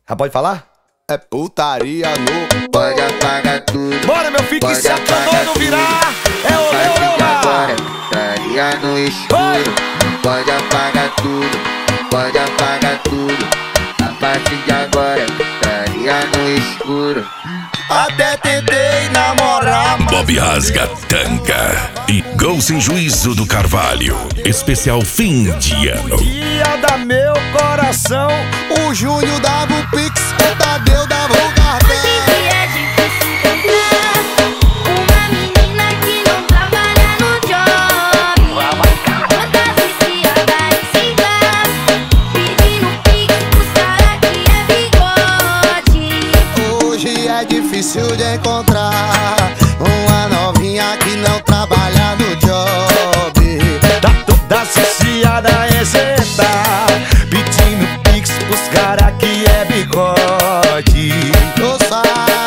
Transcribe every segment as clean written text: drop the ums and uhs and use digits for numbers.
Ah, pode falar? É putaria no pode apagar tudo. Bora, meu filho, que se a canoa não virar é o agora, putaria no escuro. Pode apagar tudo, pode apagar tudo. A partir de agora, putaria no escuro. Até tentei namorar, Bob Rasga Tanca e Gol Sem Juízo do Carvalho. Especial fim de ano. ia dar meu coração. O Júnior dava o Pix, o Tadeu dava o cartão. É difícil encontrar uma menina que não trabalha no job. Outra viciada em cigarro, pedindo Pix pros cara que é bigode. Hoje é difícil de encontrar uma novinha que não trabalha no job. Tá toda associada a exeta, pedindo Pix pros cara que é bigode. Moça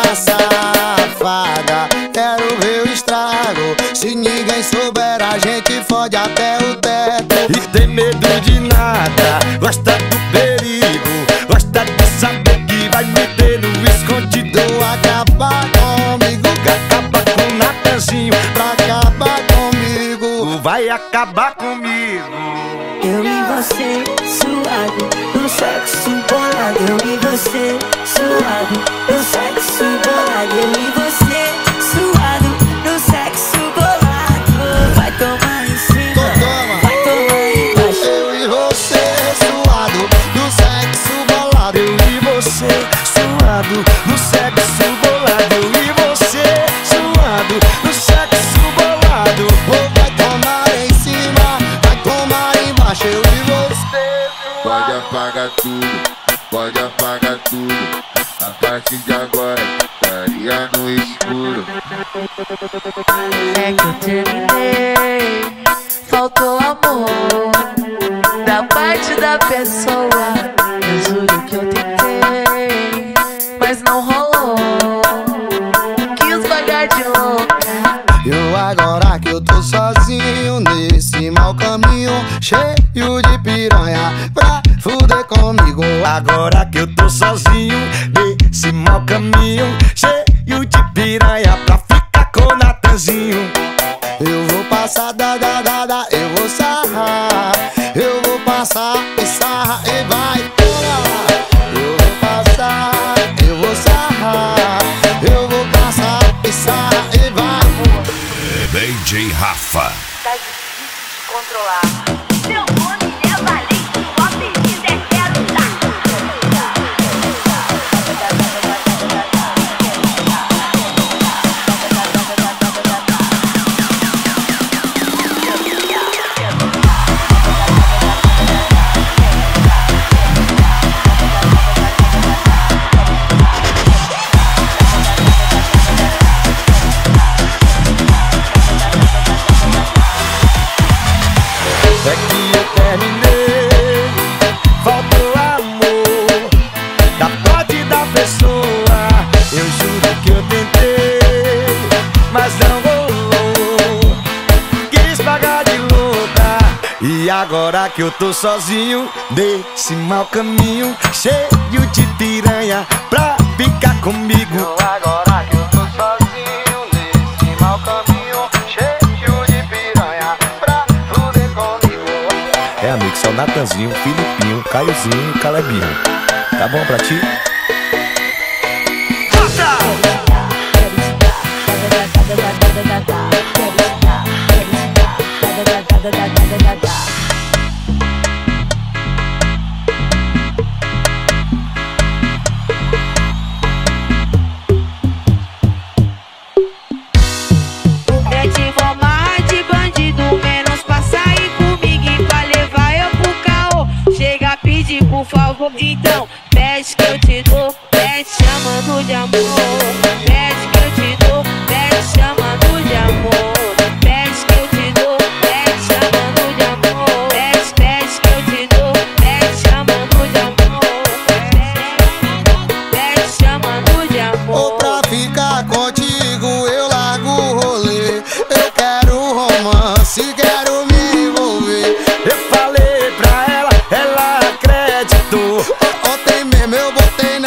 safada, quero ver o estrago. Se ninguém souber, a gente fode até o teto. E tem medo de nada, gosta do perigo, gosta de saber que vai meter no escondido. Acabar comigo, Acaba com o Natanzinho, pra acabar comigo. vai acabar comigo. Eu e você, suado, no sexo bolado. Eu e você, suado, no sexo bolado. Eu e você, suado, no sexo bolado. Vai tomar em cima, vai tomar embaixo. Eu e você, suado, no sexo bolado. Eu e você, suado, no sexo bolado. Eu e você, suado, no sexo bolado. Vai tomar em cima, vai tomar embaixo. Eu e você, Pode apagar tudo, pode apagar tudo. A partir de agora, estaria no escuro. É que eu terminei, faltou amor da parte da pessoa. Eu juro que eu tentei, mas não rolou. Quis pagar de louca. eu agora que eu tô sozinho nesse mau caminho, cheio de piranha pra fuder comigo. Agora que eu tô sozinho nesse mau caminho, cheio de piranha pra ficar com o Natanzinho. Eu vou passar eu vou sarrar. Eu vou passar e sarra e vai torar. Eu vou passar, eu vou sarrar. Eu vou passar e sarra e vai. DJ Rafa. Tá difícil de controlar. Meu nome é Valente, o apelido é Quero Dar. É que eu terminei, faltou amor da parte da pessoa. Eu juro que eu tentei, mas não rolou. Quis pagar de louca. E agora que eu tô sozinho nesse mau caminho, cheio de piranha pra ficar comigo. Agora que eu tô sozinho nesse mau caminho, cheio de piranha pra fuder comigo. É, amigo, são Natanzinho, Filipinho, Caiozinho e Calebinho. Tá bom pra ti? É de formar de bandido, menos pra sair comigo e pra levar eu pro caô. Chega a pedir por favor, então pede que eu te dou, pede chamando de amor. Pede que eu te dou, pede chamando de amor. Pede que eu te dou, pede chamando de amor. Pede que eu te dou, pede chamando de amor. Pede chamando de Ou amor. pra ficar contigo eu largo o rolê. Eu quero romance, quero me envolver. Eu falei pra ela, ela acreditou. Ontem mesmo eu botei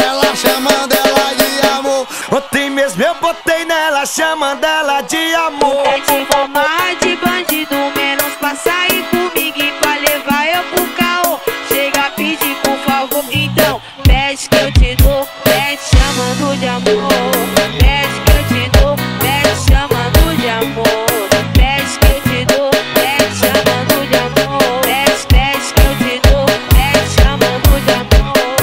tá chamando ela de amor. Pede vou mais de bandido, menos pra sair comigo e pra levar eu pro caô. Chega a pedir por favor, então pede que eu te dou, pede chamando de amor. Pede que eu te dou, pede chamando de amor. Pede que eu te dou, pede chamando de amor. Pede que eu te dou, pede chamando de amor.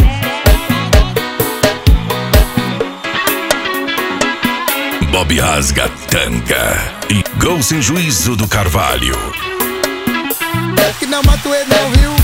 Bob Rasga Tanca e Gol Sem Juízo do Carvalho. Que não matou ele não, viu?